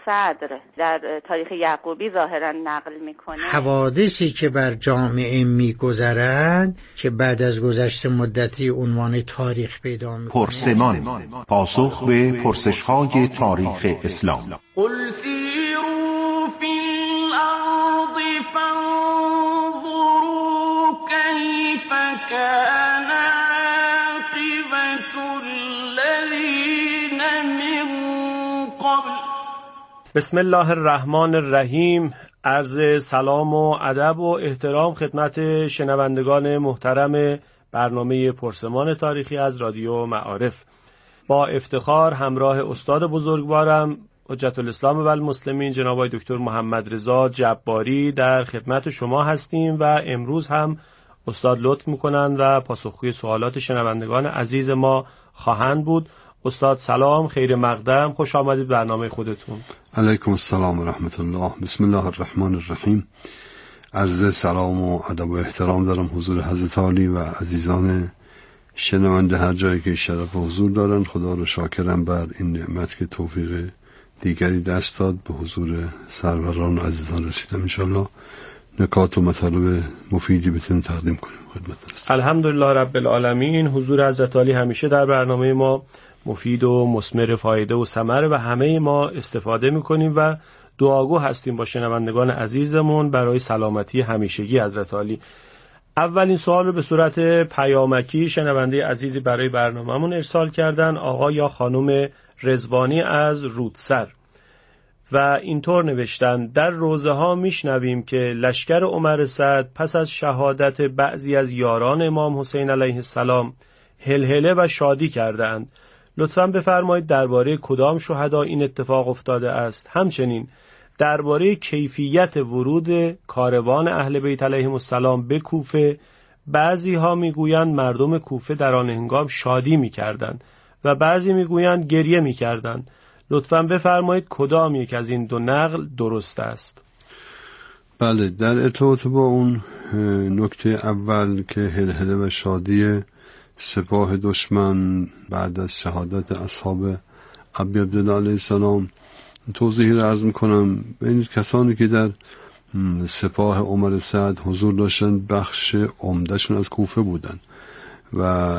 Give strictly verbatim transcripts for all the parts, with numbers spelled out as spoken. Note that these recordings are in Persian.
صدر در تاریخ یعقوبی ظاهرا نقل میکنه. حوادثی که بر جامعه میگذرند که بعد از گذشت مدتی عنوان تاریخ پیدا میکنه. پرسمان، پاسخ به پرسش‌های تاریخ اسلام. قل سیروا فی الارض فانظروا کیف کان عاقبة الذین من قبل. بسم الله الرحمن الرحیم. عرض سلام و ادب و احترام خدمت شنوندگان محترم برنامه پرسمان تاریخی از رادیو معارف. با افتخار همراه استاد بزرگوارم حجت الاسلام و المسلمین جناب آقای دکتر محمد رضا جباری در خدمت شما هستیم و امروز هم استاد لطف میکنند و پاسخگوی سوالات شنوندگان عزیز ما خواهند بود. استاد سلام، خیر مقدم، خوش آمدید برنامه خودتون. علیکم السلام و رحمت الله. بسم الله الرحمن الرحیم. عرض سلام و ادب و احترام دارم حضور حضرت عالی و عزیزان شنونده هر جایی که شرف و حضور دارن. خدا رو شاکرم بر این نعمت که توفیق دیگری دست داد به حضور سروران و عزیزان رسیدم. انشاءالله نکات و مطالب مفیدی بتونیم تقدیم کنیم خدمت است. الحمدلله رب العالمین. حضور حضرت عالی همیشه در برنامه ما مفید و مثمر فایده و ثمره و همه ما استفاده میکنیم و دعاگو هستیم با شنوندگان عزیزمون برای سلامتی همیشگی حضرت عالی. اولین سوال رو به صورت پیامکی شنونده عزیزی برای برنامه‌مون ارسال کردن، آقا یا خانم رضوانی از رودسر، و اینطور نوشتن: در روزه ها میشنویم که لشکر عمر سعد پس از شهادت بعضی از یاران امام حسین علیه السلام هلهله و شادی کردند. لطفاً بفرمایید درباره کدام شهدا این اتفاق افتاده است؟ همچنین درباره کیفیت ورود کاروان اهل بیت علیهم السلام به کوفه، بعضی ها میگویند مردم کوفه در آن هنگام شادی میکردند و بعضی میگویند گریه میکردند. لطفاً بفرمایید کدام یک از این دو نقل درست است؟ بله، در ارتباط با اون نکته اول که هلهله و شادی سپاه دشمن بعد از شهادت اصحاب ابی عبدالله علیه السلام، توضیحی را عرض میکنم. بین کسانی که در سپاه عمر سعد حضور داشتن بخش عمدهشون از کوفه بودن و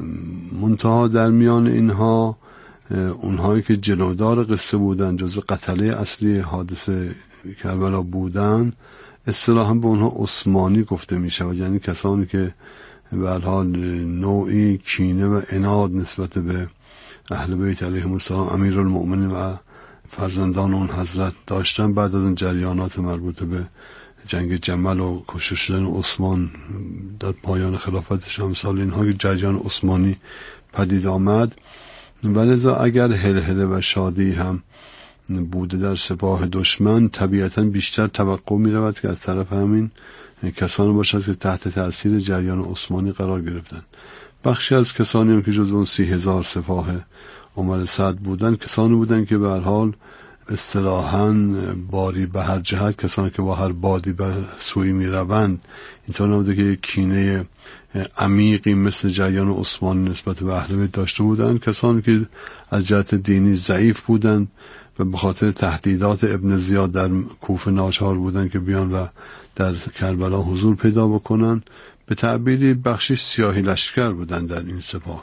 منتها در میان اینها اونهایی که جلودار قصه بودن، جزو قتله اصلی حادثه کربلا بودن، اصطلاحاً به اونها عثمانی گفته میشه و یعنی کسانی که به هر حال نوعی کینه و عناد نسبت به اهل بیت علیهم السلام امیرالمؤمنین و فرزندان اون حضرت داشتن. بعد از اون جریانات مربوط به جنگ جمل و کشته شدن عثمان در پایان خلافتش، امثال اینها که جریان عثمانی پدید آمد، ولذا اگر هلهله و شادی هم بوده در سپاه دشمن، طبیعتا بیشتر توقع می رود که از طرف همین کسانی باشد که تحت تأثیر جریان عثمانی قرار گرفتند. بخشی از کسانی هم که جز اون سی هزار سپاه عمر سعد بودند، کسانی بودند که به هر حال اصطلاحاً باری به هر جهت، کسانی که با هر بادی به سوی می روند، اینطور نبوده که کینه عمیقی مثل جریان عثمانی نسبت به اهل بیت داشته بودند. کسانی که از جهت دینی ضعیف بودند و به خاطر تهدیدات ابن زیاد در کوفه ناچار بودند که بیان و در کربلا حضور پیدا بکنن، به تعبیری بخشی سیاهی لشکر بودند در این سپاه.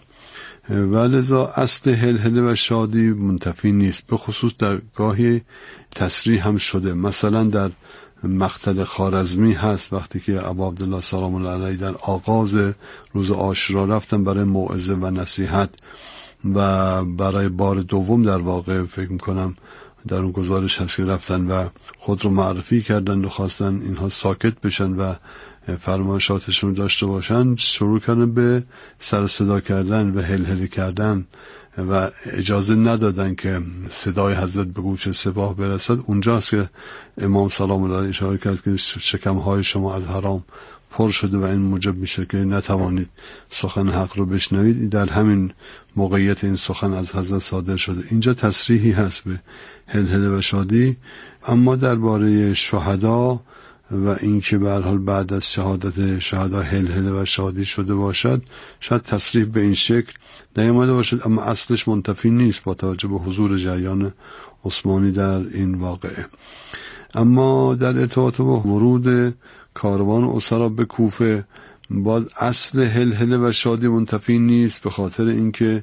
ولذا اصل هلهله و شادی منتفی نیست، به خصوص در گاهی تصریح هم شده. مثلا در مقتل خوارزمی هست، وقتی که ابا عبدالله سلام الله علیه در آغاز روز عاشورا رفتن برای موعظه و نصیحت و برای بار دوم در واقع فکر میکنم در اون گزارش هست که رفتن و خود رو معرفی کردن و خواستن اینها ساکت بشن و فرمایشاتشون داشته باشن، شروع کردن به سر صدا کردن و هلهله کردن و اجازه ندادن که صدای حضرت به گوش سپاه برسد. اونجاست که امام سلام الله علیه اشاره کرد که شکمهای شما از حرام پر شده و این موجب میشه که نتوانید سخن حق رو بشنوید. در همین موقعیت این سخن از حضرت صادر شده. اینجا تصریحی هست به هلهله و شادی. اما درباره شهدا و اینکه به هر حال بعد از شهادت شهدا هلهله و شادی شده باشد، شاید تصریح به این شکل نیامده باشد، اما اصلش منتفی نیست با توجه به حضور جریان عثمانی در این واقعه. اما در ارتباط با ورود کاروان اسرا به کوفه، باز اصل هلهله و شادی منتفی نیست، به خاطر اینکه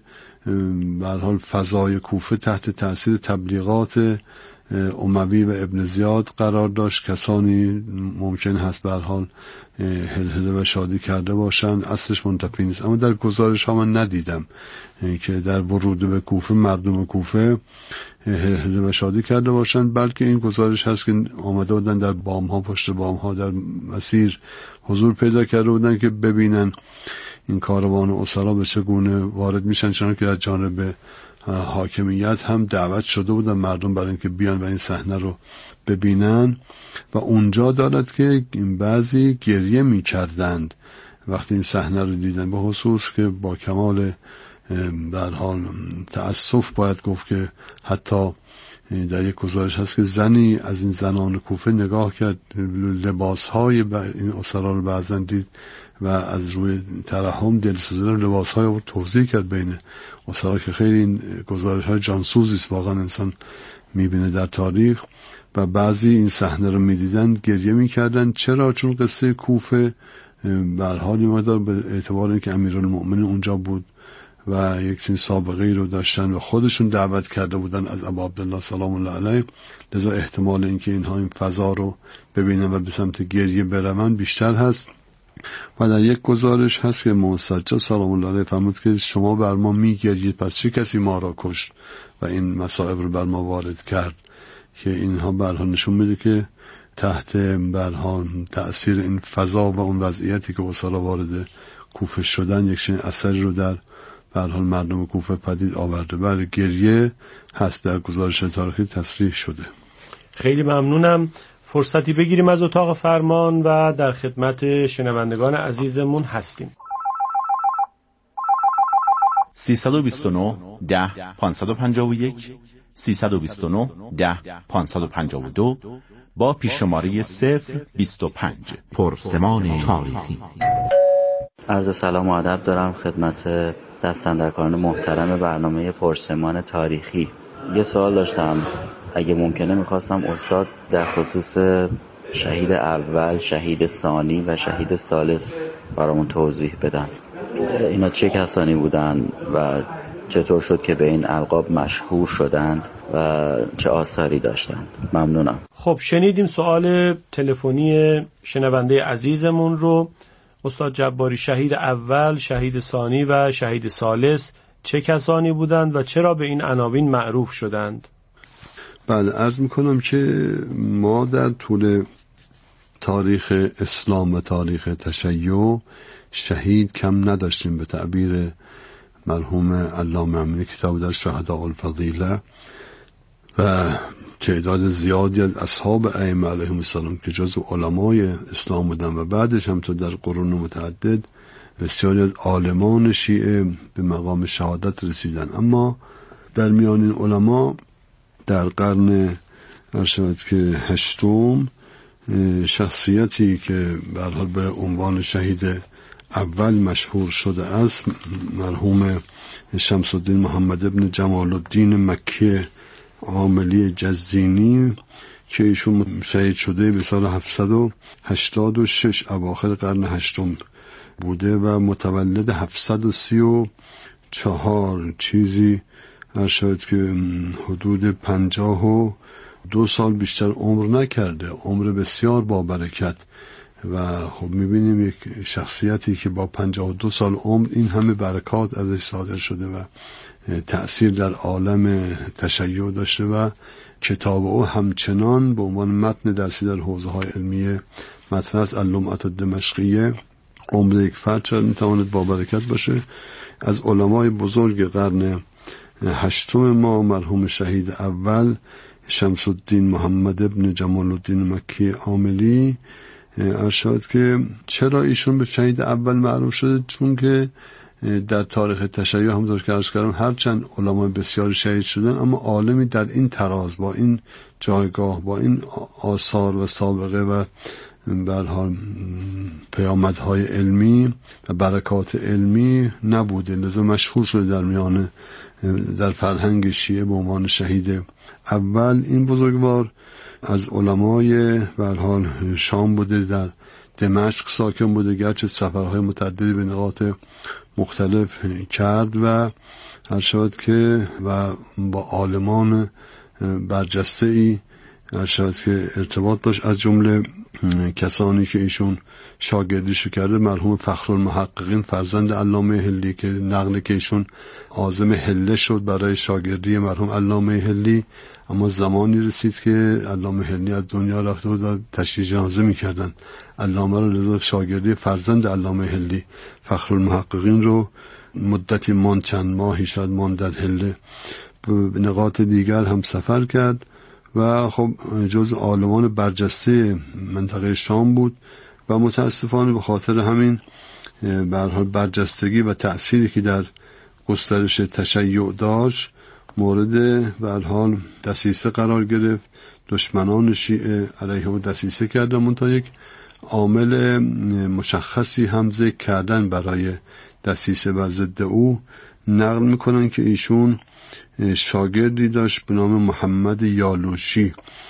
به هر حال فضای کوفه تحت تأثیر تبلیغات اموی و ابن زیاد قرار داشت. کسانی ممکن هست به هر حال هلهله و شادی کرده باشند، اصلش منتفی نیست. اما در گزارش ها من ندیدم که در ورود به کوفه مردم کوفه هلهله و شادی کرده باشند، بلکه این گزارش هست که آمده بودن در بام ها، پشت بام ها در مسیر حضور پیدا کرده بودن که ببینن این کاروان اسرا به چگونه وارد میشن، چون که در جانب حاکمیت هم دعوت شده بودن مردم برای اینکه بیان و این صحنه رو ببینن. و اونجا دارد که این بعضی گریه میکردند وقتی این صحنه رو دیدن، به خصوص که با کمال به هر حال تأسف باید گفت که حتی در یک گزارش هست که زنی از این زنان کوفه نگاه کرد، لباسهای این اسرا رو بعضا دید و از روی ترحم دلسوزی لباسهای رو توضیح کرد بین اسرا، که خیلی این گزارش های جانسوزی است واقعا انسان میبینه در تاریخ. و بعضی این صحنه رو میدیدن گریه میکردن. چرا؟ چون قصه کوفه به هر حال مقدار به اعتبار اینکه امیرالمؤمنین اونجا بود و یک چنین سابقه رو داشتن و خودشون دعوت کرده بودن از ابا عبدالله سلام الله علیه، لذا احتمال اینکه اینها این فضا رو ببینن و به سمت گریه برون بیشتر هست. و در یک گزارش هست که موسجد سلام الله علیه فرمود که شما بر ما میگرید، پس چه کسی ما را کشت و این مصائب رو بر ما وارد کرد، که اینها به هر حال نشون میده که تحت به هر حال تأثیر این فضا و اون وضعیتی که اسرا وارد کوفه شدن یک چنین اثری رو در به هر حال مردم کوفه پدید آورده. بله گریه هست در گزارش تاریخی تصریح شده. خیلی ممنونم. فرصتی بگیریم از اتاق فرمان و در خدمت شنوندگان عزیزمون هستیم. سیصد و بیست و نه ده پانصد و پنجاه و یک سیصد و بیست و نه ده پانصد و پنجاه و دو با پیششماره صفر بیست و پنج. پرسمان تاریخی. عرض سلام و ادب دارم خدمت دستاندرکاران محترم برنامه پرسمان تاریخی. یه سوال داشتم، اگه ممکنه میخواستم استاد در خصوص شهید اول، شهید ثانی و شهید ثالث برامون توضیح بدن. اینا چه کسانی بودن و چطور شد که به این القاب مشهور شدند و چه آثاری داشتند؟ ممنونم. خب شنیدیم سوال تلفنی شنونده عزیزمون رو. استاد جباری، شهید اول، شهید ثانی و شهید ثالث چه کسانی بودند و چرا به این عناوین معروف شدند؟ بله، عرض میکنم که ما در طول تاریخ اسلام و تاریخ تشیع شهید کم نداشتیم. به تعبیر مرحوم علامه امینی کتاب در شهداء الفضیله و تعداد زیادی از اصحاب ائمه علیهم السلام که جزو علمای اسلام بودن و بعدش هم تو در قرون متعدد بسیاری از عالمان شیعه به مقام شهادت رسیدن. اما در میان این علما در قرن ارشد که هشتم شخصیتی که به هر حال به عنوان شهید اول مشهور شده است مرحوم شمس الدین محمد ابن جمال الدین مکی عاملی جزینی که ایشون شهید شده به سال هفتصد و هشتاد و شش اواخر قرن هشتم بوده و متولد هفتصد و سی و چهار چیزی ارشد که حدود پنجاه و دو سال بیشتر عمر نکرده، عمر بسیار با برکت. و خب میبینیم یک شخصیتی که با پنجاه و دو سال عمر این همه برکات ازش صادر شده و تأثیر در عالم تشیع داشته و کتاب او همچنان به عنوان متن درسی در حوزه های علمیه متن از اللمعة الدمشقیه عمر یک فرد شاید میتواند با برکت باشه. از علمای بزرگ قرن هشتم ما مرحوم شهید اول شمس الدین محمد ابن جمال الدین مکی عاملی ارشاد که چرا ایشون به شهید اول معروف شده؟ چون که در تاریخ تشیع همونطور که عرض کردم هرچند علمای بسیار شهید شدن اما عالمی در این تراز با این جایگاه با این آثار و سابقه و به هر حال پیامدهای علمی و برکات علمی نبوده، لذا مشهور شده در میان در فرهنگ شیعه به عنوان شهید اول. این بزرگوار از علمای به هر حال شام بوده، در دمشق ساکن بوده، گرچه سفرهای متعددی به نقاط مختلف کرد و هر شود که و با عالمان برجسته ای هر شود که ارتباط داشت. از جمله کسانی که ایشون شاگردیشو کرده مرحوم فخرالمحققین فرزند علامه حلی که نقل که ایشون عازم حله شد برای شاگردی مرحوم علامه حلی، اما زمانی رسید که علامه حلی از دنیا رفته بود و تشییع جنازه میکردن علامه رو، لذا شاگردی فرزند علامه حلی فخرالمحققین رو مدتی مان چند ماهی شاید مان در حله. به نقاط دیگر هم سفر کرد و خب جز عالمان برجسته منطقه شام بود و متاسفانه به خاطر همین به هر حال برجستگی و تأثیری که در گسترش تشیع داشت مورد به هر حال دسیسه قرار گرفت. دشمنان شیعه علیه او دسیسه کردن، منتها یک عامل مشخصی هم ذکر کردن برای دسیسه بر ضد او. نقل میکنن که ایشون شاگردی داشت به نام محمد یالوشی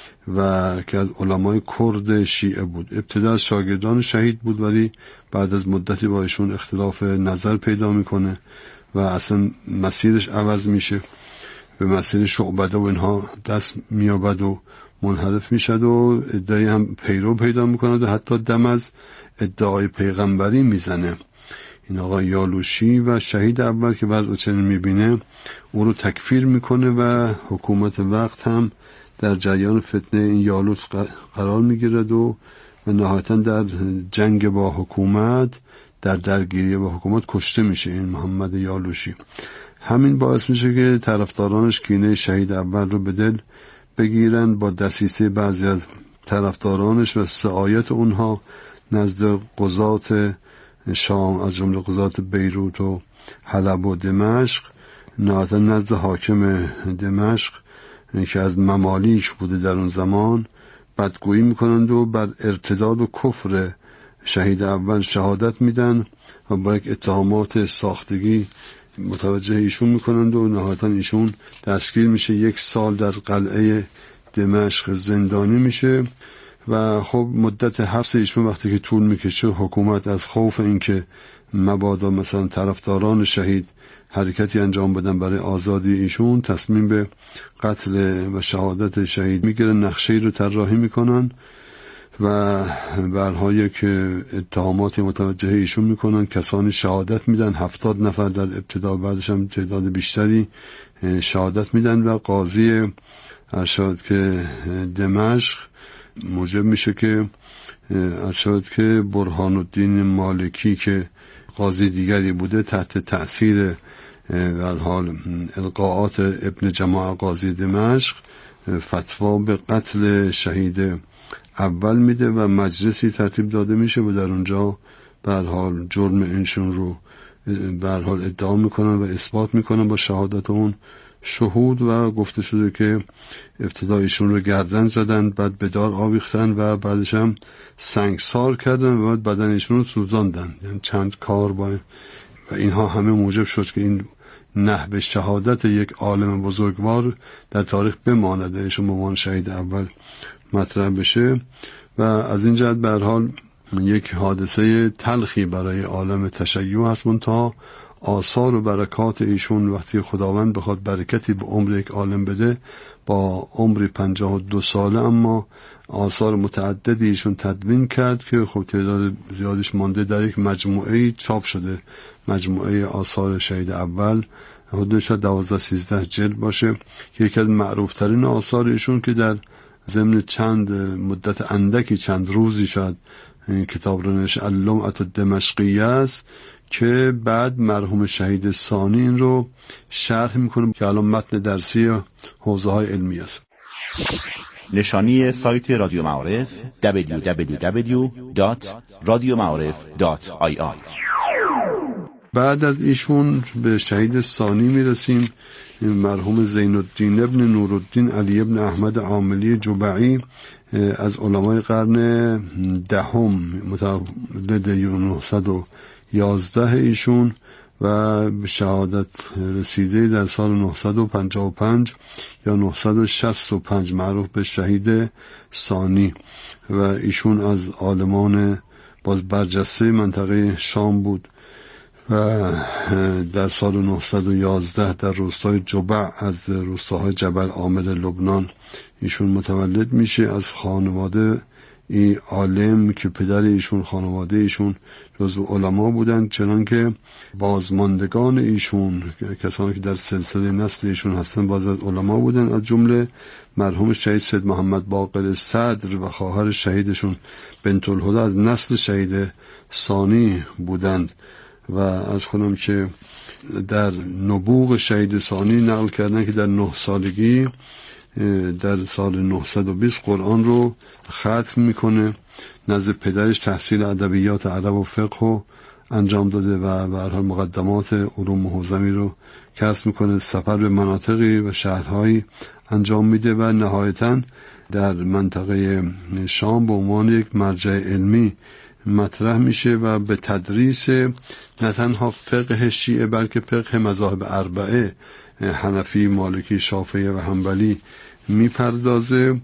و که از علمای کرد شیعه بود. ابتدا از شاگردان شهید بود ولی بعد از مدتی با ایشون اختلاف نظر پیدا میکنه و اصلا مسیرش عوض میشه، به مسیر شعبده و اینها دست میابد و منحرف میشد و ادعای هم پیرو پیدا میکند و حتی دم از ادعای پیغمبری میزنه. این آقا یالوشی و شهید اول که وضع چنین میبینه او رو تکفیر میکنه و حکومت وقت هم در جریان فتنه این یالوش قرار میگیرد و نهایتا در جنگ با حکومت، در درگیری با حکومت کشته میشه این محمد یالوشی. همین باعث میشه که طرفدارانش کینه شهید اول رو به دل بگیرن، با دسیسه بعضی از طرفدارانش و سعایت اونها نزد قضات شام از جمله قضات بیروت و حلب و دمشق، نهایتا نزد حاکم دمشق که از ممالیک بوده در اون زمان بدگویی میکنند و بر ارتداد و کفر شهید اول شهادت میدن و با یک اتهامات ساختگی متوجه ایشون میکنند و نهایتا ایشون دستگیر میشه، یک سال در قلعه دمشق زندانی میشه و خب مدت حبس ایشون وقتی که طول میکشه حکومت از خوف اینکه مبادا مثلا طرفداران شهید حرکتی انجام بدن برای آزادی ایشون تصمیم به قتل و شهادت شهید میگیره، نقشه‌ای رو طراحی میکنن و برهای که اتهاماتی متوجه ایشون میکنن. کسانی شهادت میدن، هفتاد نفر در ابتدا، بعدش هم تعداد بیشتری شهادت میدن و قاضی ارشاد که دمشق موجب میشه که ارشاد که برهان الدین مالکی که قاضی دیگری بوده تحت تأثیر در حال القاءات ابن جماع قاضی دمشق فتوا به قتل شهید اول میده و مجلسی ترتیب داده میشه و در اونجا به هر حال جرم اینشون رو به هر حال ادعا میکنن و اثبات میکنن با شهادت اون شهود و گفته شده که ابتدا ایشون رو گردن زدن، بعد به دار آویختن و بعدش هم سنگسار کردن و بعد بدن ایشون رو سوزاندن، یعنی چند کار با و اینها همه موجب شد که این نحو شهادت یک عالم بزرگوار در تاریخ بماند، ایشون به عنوان شهید اول مطرح بشه و از این جهت به هر حال یک حادثه تلخی برای عالم تشیع هست. منتها آثار و برکات ایشون وقتی خداوند بخواد برکتی به عمر یک عالم بده، با عمر پنجاه و دو ساله اما آثار متعددی ایشون تدوین کرد که خب تعداد زیادش مانده در یک مجموعه چاپ شده، مجموعه آثار شهید اول، حدودش دوازده سیزده جلد باشه که یکی از معروف ترین آثار ایشون که در ضمن چند مدت اندکی چند روزی شد این کتاب رو نوشته اللمعة الدمشقیه است که بعد مرحوم شهید ثانی این رو شرح میکنه که الان متن درسی حوزه های علمی است. نشانی سایت رادیو معارف دبلیو دبلیو دبلیو دات رادیو معارف دات آی آی بعد از ایشون به شهید ثانی میرسیم، مرحوم زین الدین ابن نورالدین علی ابن احمد عاملی جبعی از علمای قرن دهم متولد نهصد و یازده ایشون و به شهادت رسیده در سال نهصد و پنجاه و پنج یا نهصد و شصت و پنج، معروف به شهید ثانی. و ایشون از عالمان باز برجسته منطقه شام بود و در سال نهصد و یازده در روستای جبع از روستاهای جبل عامل لبنان ایشون متولد میشه از خانواده ای عالم که پدر ایشون خانواده ایشون جزو علما بودند، چنانکه بازماندگان ایشون کسانی که در سلسله نسل ایشون هستن باز از علما بودند، از جمله مرحوم شهید سید محمد باقر صدر و خواهر شهیدشون بنت الهدی از نسل شهید ثانی بودند. و از خودم که در نبوغ شهید ثانی نقل کردن که در نه سالگی در سال نهصد و بیست قرآن رو ختم میکنه، نزد پدرش تحصیل ادبیات عرب و فقه رو انجام داده و به هر حال مقدمات علوم حوزوی رو کسب میکنه، سفر به مناطقی و شهرهایی انجام میده و نهایتاً در منطقه شام به عنوان یک مرجع علمی مطرح میشه و به تدریس نه تنها فقه شیعه بلکه فقه مذاهب اربعه حنفی، مالکی، شافعی و حنبلی میپردازه.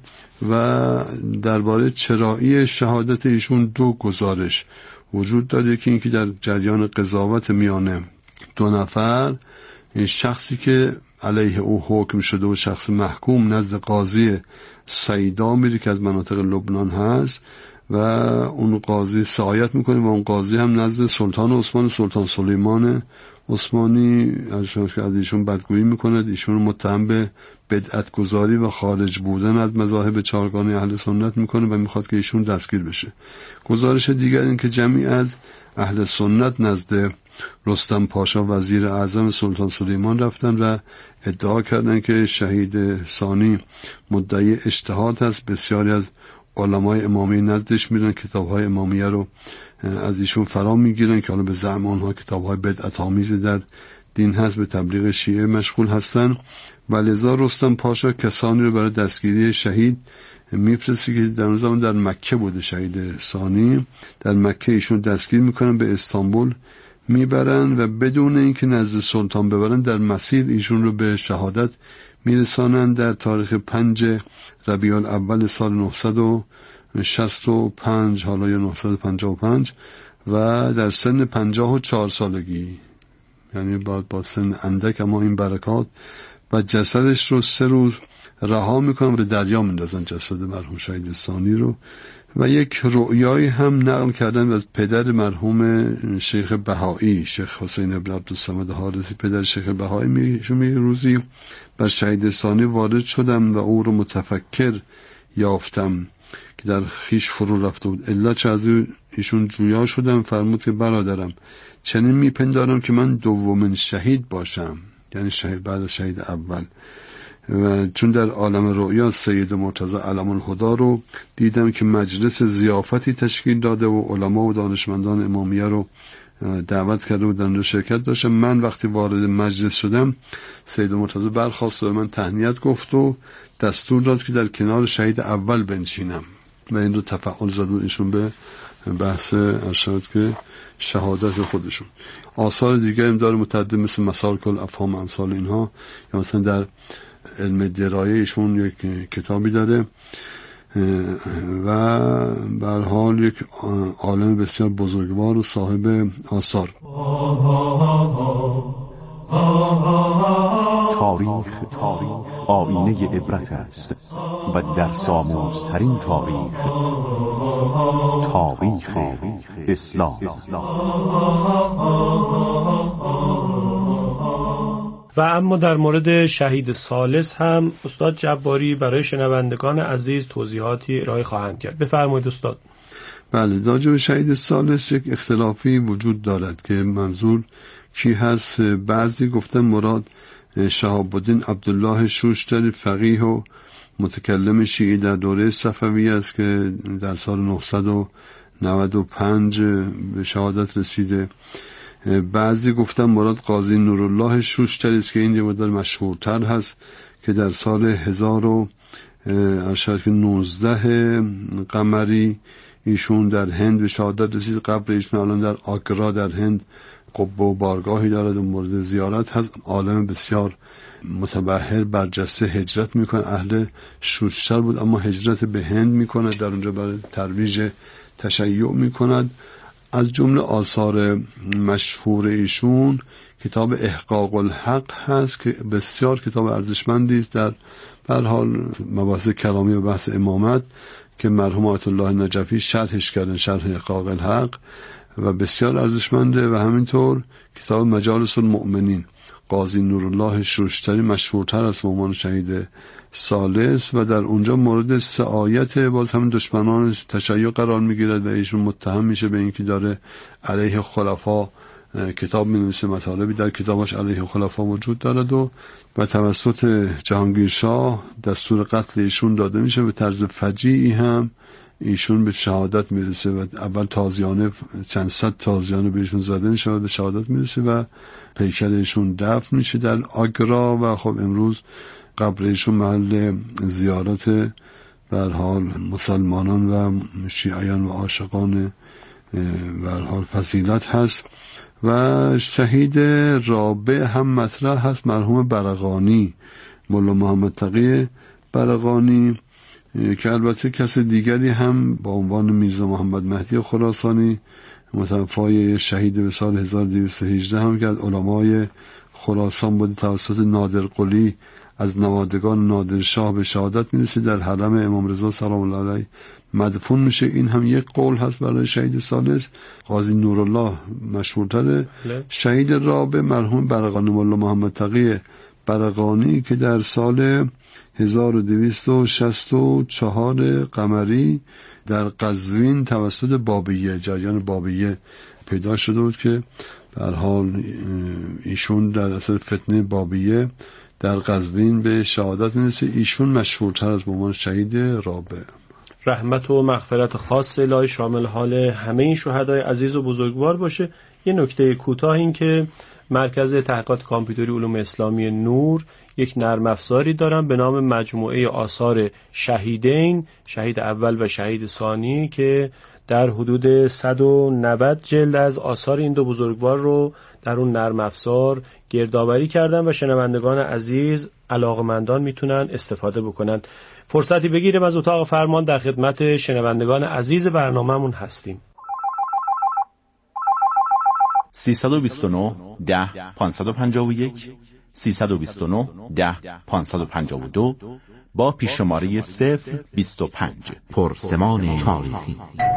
و درباره چرایی شهادت ایشون دو گزارش وجود داره که اینکه در جریان قضاوت میانه دو نفر، شخصی که علیه او حکم شده و شخص محکوم نزد قاضی سیدا میره که از مناطق لبنان هست و اون قاضی سعایت میکنه و اون قاضی هم نزد سلطان عثمان سلطان سلیمان عثمانی از ایشون بدگویی میکنه، ایشون متهم به بدعت گذاری و خارج بودن از مذاهب چهارگانه اهل سنت میکنه و میخواد که ایشون دستگیر بشه. گزارش دیگر این که جمعی از اهل سنت نزد رستم پاشا وزیر اعظم سلطان سلیمان رفتن و ادعا کردن که شهید ثانی مدعی اجتهاد هست. بسیاری از علمای امامی نزدش میرن، کتابهای امامیه رو از ایشون فرا میگیرن که حالا به زعم آنها کتابهای بدعت آمیز در دین هست، به تبلیغ شیعه مشغول هستن. و لذا رستم پاشا کسانی رو برای دستگیری شهید میفرسته که در اون زمان در مکه بوده شهید ثانی، در مکه ایشون دستگیر میکنن، به استانبول میبرن و بدون اینکه نزد سلطان ببرن در مسیر ایشون رو به شهادت میرسانند. در تاریخ پنج ربیع الاول سال نهصد و شصت و پنج حالا یا نهصد و پنجاه و پنج و در سن پنجاه و چهار سالگی، یعنی بعد با سن اندک اما این برکات، و جسدش رو سه روز رها میکنن و به دریا میندازن جسد مرحوم شهید ثانی رو. و یک رؤیایی هم نقل کردن از پدر مرحوم شیخ بهایی، شیخ حسین ابن عبدالصمد حارثی، پدر شیخ بهایی، میگه می روزی بر شهید ثانی وارد شدم و او رو متفکر یافتم که در خیش فرو رفته بود. الا چه از ایشون جویا شدم، فرمود که برادرم چنین میپندارم که من دومین شهید باشم، یعنی شهید بعد از شهید اول. و چون در عالم رؤیا سید مرتضی علم الهدی رو دیدم که مجلس ضیافتی تشکیل داده و علما و دانشمندان امامیه رو دعوت کرده بودن و شرکت داشتم. من وقتی وارد مجلس شدم سید مرتضی برخاست و من تهنیت گفت و دستور داد که در کنار شهید اول بنشینم و این رو تفاعل زد ایشون به بحث ارشاد که شهادت خودشون. آثار دیگه هم داره متعدد مثل مسالک الافهام امثال اینها، یا مثلا در علم درایه ایشون یک کتابی داره و به هر حال یک عالم بسیار بزرگوار و صاحب آثار. تاریخ آینه عبرت است و در ساموزترین تاریخ تاریخ اسلام. و اما در مورد شهید ثالث هم استاد جباری برای شنوندگان عزیز توضیحاتی ارائه خواهند کرد. بفرمایید استاد. بله، راجع به شهید ثالث یک اختلافی وجود دارد که منظور کی هست. بعضی گفتن مراد شهاب الدین عبدالله شوشتری فقیه و متکلم شیعی در دوره صفوی است که در سال نهصد و نود و پنج به شهادت رسیده. بعضی گفتن مراد قاضی نورالله شوشتری است که این یه مقدار مشهورتر هست که در سال هزار و نوزده قمری ایشون در هند به شهادت رسید. قبر ایشون الان در آگرا در هند قبه و بارگاهی دارد و مورد زیارت هست. عالم بسیار متبحر برجسته هجرت میکنه، اهل شوشتر بود اما هجرت به هند میکنه، در اونجا برای ترویج تشیع میکند. از جمله آثار مشهور ایشون کتاب احقاق الحق هست که بسیار کتاب ارزشمندی است در به هر حال مباحث کلامی و بحث امامت که مرحوم آیت الله نجفی شرحش کردن، شرح احقاق الحق، و بسیار ارزشمنده. و همینطور کتاب مجالس المؤمنین قاضی نورالله شوشتری مشهورتر است به عنوان شهید ثالث و در اونجا مورد سعایت باز همین دشمنان تشیع قرار میگیرد و ایشون متهم میشه به اینکه داره علیه خلفا کتاب مینویسه، مطالبی در کتابش علیه خلفا وجود دارد و و توسط جهانگیر شاه دستور قتل ایشون داده میشه. به طرز فجیعی هم ایشون به شهادت میرسه و اول تازیانه چند صد تازیانه به ایشون زده میشه و به شهادت میرسه و پیکر ایشون دفن میشه در آگرا و خب امروز قبر ایشون محل زیارت به هر حال مسلمانان و شیعیان و عاشقان به هر حال فضیلت هست. و شهید رابع هم مطرح هست، مرحوم برقانی، مولا محمد تقی برقانی، که البته کس دیگری هم با عنوان میرزا محمد مهدی خراسانی متوفای شهید به سال هزار و دویست و هجده هم که از علمای خراسان بود، توسط نادر قلی از نوادگان نادر شاه به شهادت میرسه، در حرم امام رضا سلام الله علیه مدفون میشه. این هم یک قول هست برای شهید ثالث. قاضی نورالله مشهورتره. شهید رابع مرحوم برقانی، مولا محمد تقی برقانی که در سال هزار و دویست و شصت و چهار قمری در قزوین توسط بابیه، جریان بابیه پیدا شده بود که به هر حال ایشون در اثر فتنه بابیه در قزوین به شهادت میرسه. ایشون مشهورتر از به عنوان شهید رابع. رحمت و مغفرت خاص الهی شامل حال همه این شهدای عزیز و بزرگوار باشه. یه نکته کوتاه این که مرکز تحقیقات کامپیوتری علوم اسلامی نور یک نرم افزاری دارن به نام مجموعه آثار شهیدین، شهید اول و شهید ثانی، که در حدود صد و نود جلد از آثار این دو بزرگوار رو در اون نرم افزار گردآوری کردن و شنوندگان عزیز علاقمندان میتونن استفاده بکنن. فرصتی بگیریم از اتاق فرمان در خدمت شنوندگان عزیز برنامه‌مون هستیم. سیصد و بیست و نه ده پانصد و پنجاه و یک سیصد و بیست و نه ده پانصد و پنجاه و دو با پیششماره صفر بیست و پنج. پرسمان تاریخی.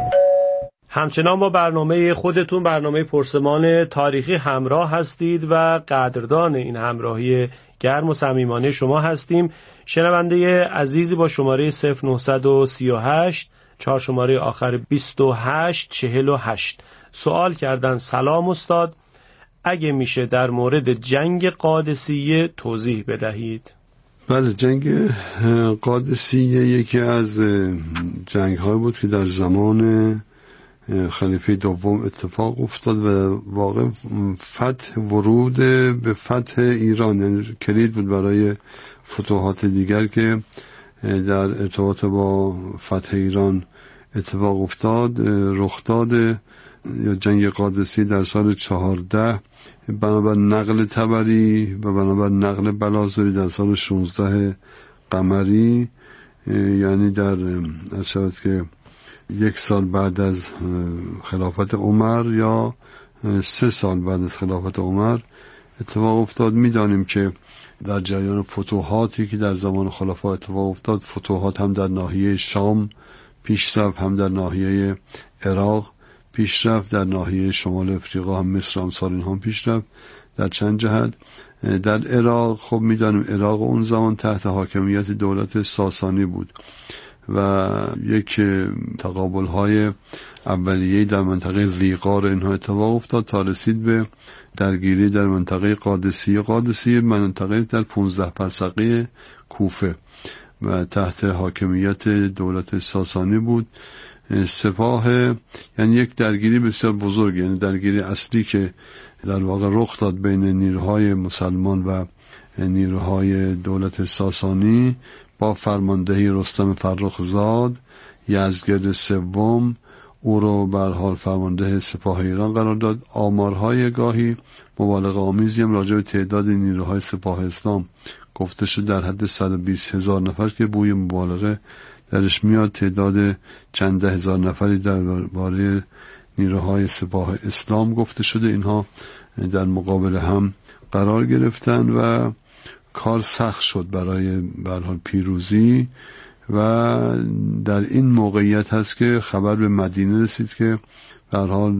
همچنان با برنامه خودتون، برنامه پرسمان تاریخی همراه هستید و قدردان این همراهی گرم و صمیمانه شما هستیم. شنونده عزیزی با شماره صفر نهصد و سی و هشت چهار شماره آخر بیست و هشت چهل و هشت سوال کردن: سلام استاد، اگه میشه در مورد جنگ قادسیه توضیح بدهید. بله، جنگ قادسیه یکی از جنگ های بود که در زمان خلیفه دوم اتفاق افتاد و واقع فتح ورود به فتح ایران، یعنی کلید بود برای فتوحات دیگر که در ارتباط با فتح ایران اتفاق افتاد. رخ داد یا جنگ قادسیه در سال چهارده بنابر نقل طبری و بنابر نقل بلازری در سال شانزده قمری، یعنی در از شود که یک سال بعد از خلافت عمر یا سه سال بعد از خلافت عمر اتفاق افتاد. میدانیم که در جریان فتوحاتی که در زمان خلفا اتفاق افتاد، فتوحات هم در ناحیه شام پیش رفت، هم در ناحیه عراق پیش رفت، در ناحیه شمال افریقا هم مصر هم سال اینها پیش رفت در چند جهت. در عراق خب میدانیم عراق اون زمان تحت حاکمیت دولت ساسانی بود و یک تقابل های اولیه‌ای در منطقه زیقار اینها اتفاق افتاد تا رسید به درگیری در منطقه قادسیه. قادسیه منطقه در پانزده فرسخی کوفه و تحت حاکمیت دولت ساسانی بود. سپاه، یعنی یک درگیری بسیار بزرگ، یعنی درگیری اصلی که در واقع رخ داد بین نیروهای مسلمان و نیروهای دولت ساسانی با فرماندهی رستم فرخزاد، یزدگرد سوم او رو به هر حال فرمانده سپاه ایران قرار داد. آمارهای گاهی مبالغه آمیزی هم راجع به تعداد نیروهای سپاه اسلام گفته شد در حد صد و بیست هزار نفر که بوی مبالغه درش میاد. تعداد چند ده هزار نفری درباره نیروهای سپاه اسلام گفته شده. اینها در مقابل هم قرار گرفتن و کار سخت شد برای به هر حال پیروزی و در این موقعیت هست که خبر به مدینه رسید که به هر حال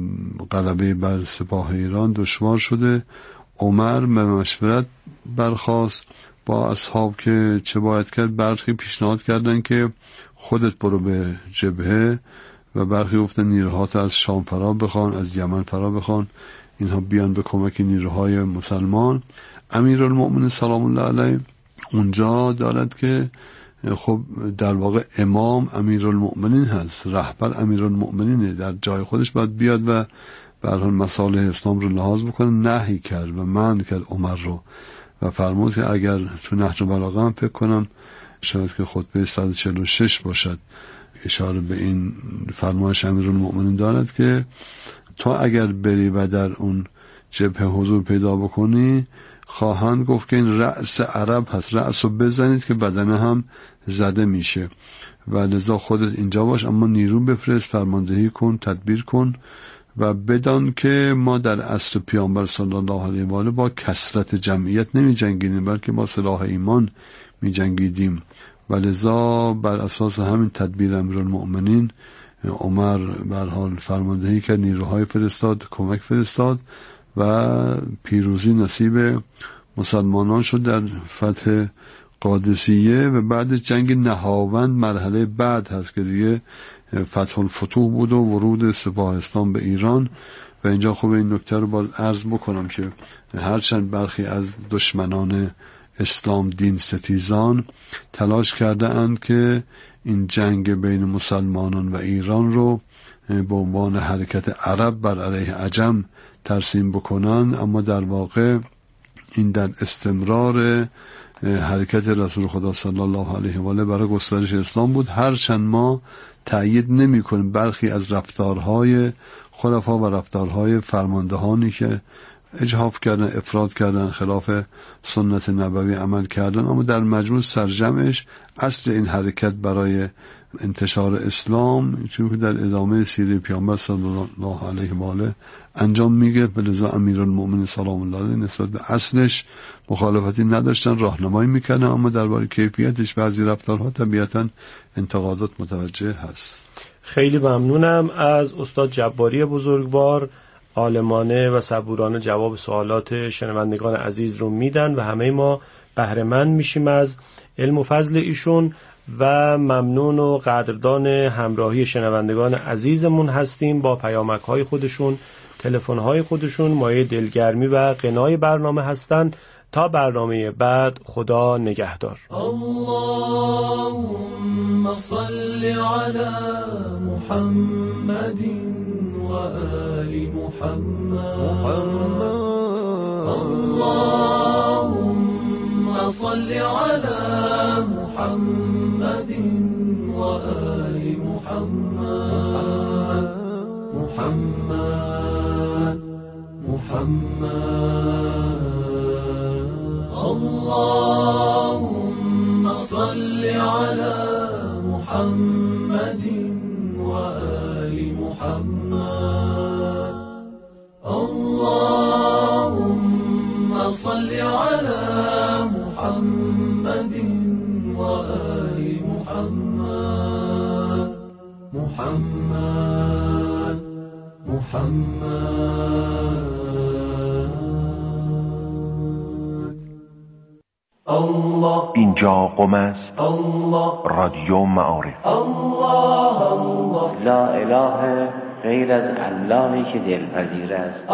غلبه بر سپاه ایران دشوار شده. عمر به مشورت برخاست با اصحاب که چه باید کرد. برخی پیشنهاد کردن که خودت برو به جبهه و برخی گفتن نیروهات از شام فرا بخوان، از یمن فرا بخوان، اینها بیان به کمک نیروهای مسلمان. امیرالمؤمنین سلام الله علیه اونجا دارد که خب در واقع امام امیرالمؤمنین هست، رهبر امیرالمؤمنینه، در جای خودش باید بیاد و به هر حال مصالح اسلام رو لحاظ بکنه. نهی کرد و منع کرد عمر رو و فرمود که اگر تو نهج البلاغه هم فکر کنم شاید که خطبه صد و چهل و شش باشد اشاره به این فرمایش امیرالمؤمنین دارد که تو اگر بری و در اون جبهه حضور پیدا بکنی خواهند گفت که این رأس عرب هست، رأس رو بزنید که بدنه هم زده میشه و لذا خودت اینجا باش، اما نیرو بفرست، فرماندهی کن، تدبیر کن و بدان که ما در عصر پیامبر صلی الله علیه و آله با کثرت جمعیت نمی جنگیدیم بلکه با سلاح ایمان می جنگیدیم و لذا بر اساس همین تدبیر امیرالمؤمنین عمر به هر حال فرماندهی کرد، نیروهای فرستاد، کمک فرستاد و پیروزی نصیب مسلمانان شد در فتح قادسیه و بعد جنگ نهاوند مرحله بعد هست که دیگه فتح الفتوح بود و ورود سپاه اسلام به ایران. و اینجا خوب این نکته رو باز عرض بکنم که هرچند برخی از دشمنان اسلام دین ستیزان تلاش کرده اند که این جنگ بین مسلمانان و ایران رو به عنوان حرکت عرب بر علیه عجم ترسیم بکنن، اما در واقع این در استمرار حرکت رسول خدا صلی الله علیه و آله برای گسترش اسلام بود. هرچند ما تأیید نمی کنیم برخی از رفتارهای خلفا و رفتارهای فرماندهانی که اجحاف کردن، افراد کردن، خلاف سنت نبوی عمل کردن، اما در مجموع سرجمعش اصل این حرکت برای انتشار اسلام چون که در ادامه سیره پیامبر صلی الله علیه و آله انجام میگه. به لذا امیرالمؤمنین سلام الله علیه نسبت به اصلش مخالفتی نداشتن، راهنمایی میکنن، اما درباره کیفیتش بعضی رفتارها طبیعتا انتقادات متوجه هست. خیلی ممنونم از استاد جباری بزرگوار، عالمانه و صبورانه جواب سوالات شنوندگان عزیز رو میدن و همه ما بهره مند میشیم از علم و فضل ایشون و ممنون و قدردان همراهی شنوندگان عزیزمون هستیم. با پیامک های خودشون، تلفن های خودشون مایه دلگرمی و غنای برنامه هستند. تا برنامه بعد، خدا نگهدار. اللهم صل علی محمد و آل محمد. اللهم صل علی محمد و آل محمد. محمد محمد. اللهم صل على محمد وآل محمد. اللهم صل على محمد وآل محمد. محمد محمد. اینجا قم است. رادیو معارف. لا اله غیر از اللهی که دلپذیر است.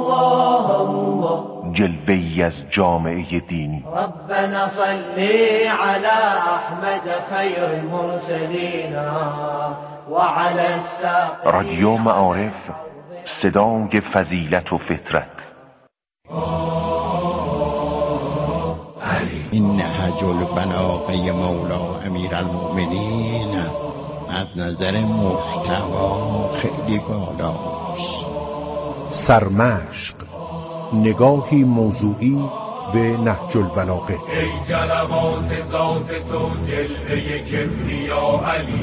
جلوه‌ای از جامعه دینی. ربنا صلی علی احمد خیر المرسلین و علی الساق. رادیو معارف، صدای فضیلت و فطرت. این نهج البلاغه مولا امیرالمؤمنین از نظر محتوا خیلی بالاست. سرمشق، نگاهی موضوعی به نهج البلاغه. ای جلوات ذات تو جلوه کبریا علی